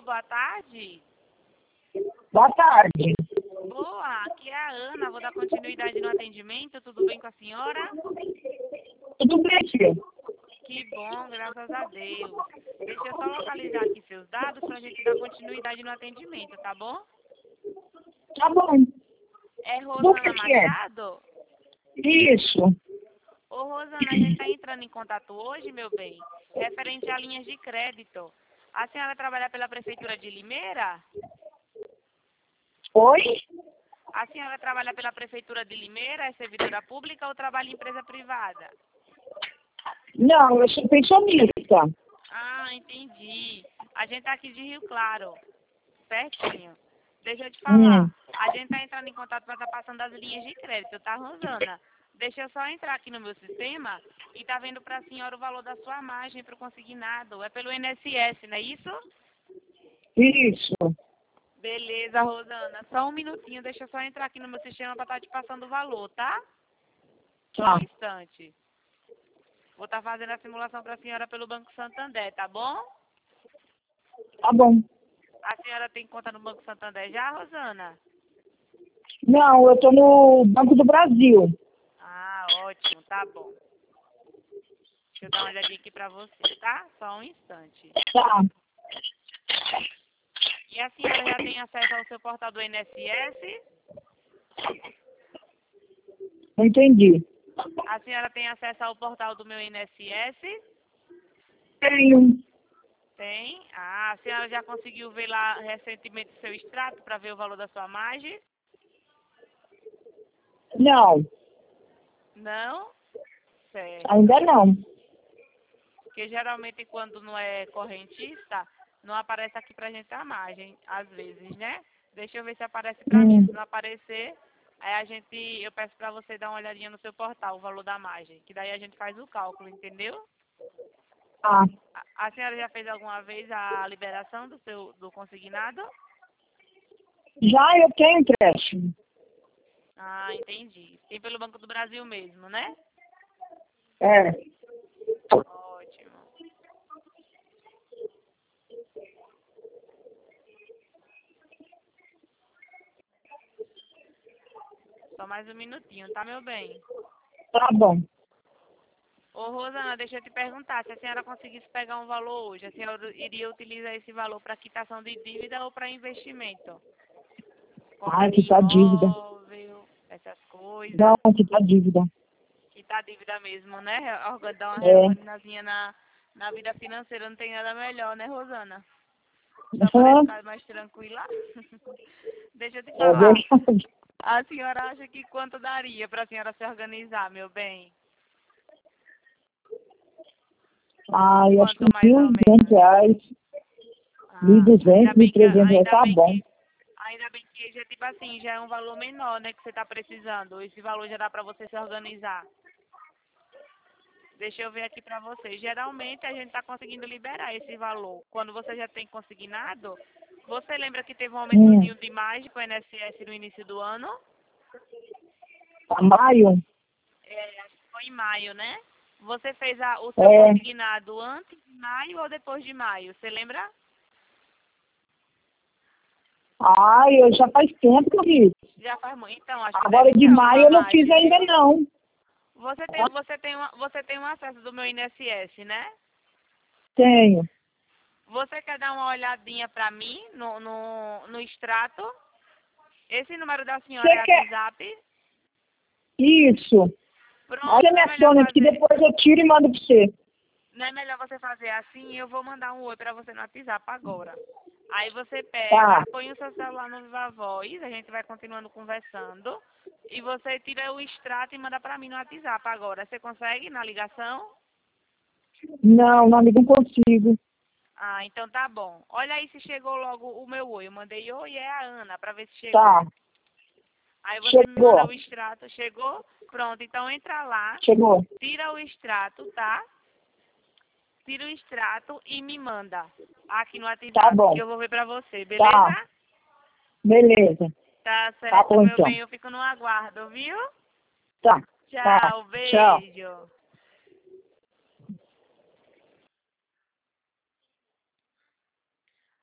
boa tarde. Boa tarde. Boa, aqui é a Ana, vou dar continuidade no atendimento, tudo bem com a senhora? Tudo bem, tia? Que bom, graças a Deus. Deixa eu só localizar aqui seus dados pra gente dar continuidade no atendimento, tá bom? Tá bom. É Do Rosana que é? Machado? Isso. Ô Rosana, a gente tá entrando em contato hoje, meu bem, referente a linhas de crédito. A senhora trabalha pela Prefeitura de Limeira? Oi? A senhora trabalha pela Prefeitura de Limeira, é servidora pública ou trabalha em empresa privada? Não, eu sou pensionista. Ah, entendi. A gente tá aqui de Rio Claro, certinho. Deixa eu te falar, a gente tá entrando em contato para estar passando as linhas de crédito, tá, Rosana? Deixa eu só entrar aqui no meu sistema e tá vendo para a senhora o valor da sua margem para o consignado. É pelo INSS, não é isso? Isso. Beleza, Rosana. Só um minutinho, deixa eu só entrar aqui no meu sistema para estar te passando o valor, tá? Só Tá. um instante. Vou estar fazendo a simulação para a senhora pelo Banco Santander, tá bom? Tá bom. A senhora tem conta no Banco Santander já, Rosana? Não, eu tô no Banco do Brasil. Ah, ótimo, tá bom. Deixa eu dar uma olhadinha aqui pra você, tá? Só um instante. Tá. E a senhora já tem acesso ao seu portal do INSS? Não entendi. A senhora tem acesso ao portal do meu INSS? Tenho. Tem. Ah, a senhora já conseguiu ver lá recentemente o seu extrato para ver o valor da sua margem? Não, Não? Certo. ainda não. Porque geralmente quando não é correntista, não aparece aqui pra gente a margem, às vezes, né? Deixa eu ver se aparece pra mim. Se não aparecer, aí eu peço pra você dar uma olhadinha no seu portal, o valor da margem, que daí a gente faz o cálculo, entendeu? Tá. A senhora já fez alguma vez a liberação do consignado? Já eu tenho empréstimo. Ah, entendi. Tem pelo Banco do Brasil mesmo, né? É. Ótimo. Só mais um minutinho, tá, meu bem? Tá bom. Ô, Rosana, deixa eu te perguntar, se a senhora conseguisse pegar um valor hoje, a senhora iria utilizar esse valor para quitação de dívida ou para investimento? Compra Ai, de que tá dívida. imóvel, essas coisas. Não, que tá dívida. Que tá dívida mesmo, né? Dar uma É. reorganizazinha na vida financeira não tem nada melhor, né, Rosana? Só parece Aham. ficar mais tranquila. Deixa eu te É falar. verdade. A senhora acha que quanto daria para a senhora se organizar, meu bem? Ai, acho que Quanto mais ou R$ 1.200. menos? Ah, ainda R$ 1.200, bem que, 1.300, tá bom. ainda bem que já, tipo assim, já é um valor menor, né, que você tá precisando. Esse valor já dá pra você se organizar. Deixa eu ver aqui pra você. Geralmente a gente tá conseguindo liberar esse valor. Quando você já tem consignado, você lembra que teve um aumentozinho de margem com o INSS no início do ano? Tá maio? É, acho que foi em maio, né? Você fez o seu consignado antes de maio ou depois de maio? Você lembra? Ai, eu já faz tempo que eu fiz. Já faz muito. Então, acho que Agora deve de ter maio alguma eu não fiz margem, ainda viu? não. Você tem um acesso do meu INSS, né? Tenho. Você quer dar uma olhadinha pra mim no extrato? Esse número da senhora Você é quer? WhatsApp? Isso. Aí Pronto, você não me é melhor aciona aqui, fazer. depois eu tiro e mando pra você. Não é melhor você fazer assim, eu vou mandar um oi pra você no WhatsApp agora. Aí você Tá. pega, põe o seu celular no Viva Voz, a gente vai continuando conversando. E você tira o extrato e manda pra mim no WhatsApp agora. Você consegue na ligação? Não, não, amigo, não consigo. Ah, então tá bom. Olha aí se chegou logo o meu oi. Eu mandei oi, é a Ana, pra ver se chegou. Tá. Aí você me manda Chegou. o extrato. Chegou? Pronto, então entra lá, Chegou. tira o extrato, tá? Tira o extrato e me manda aqui no Tá WhatsApp, que bom. eu vou ver pra você, Tá. beleza? Beleza. Tá Tá certo, bom, meu então. bem. Eu fico no aguardo, viu? Tá. Tá. Tchau, Tchau. beijo.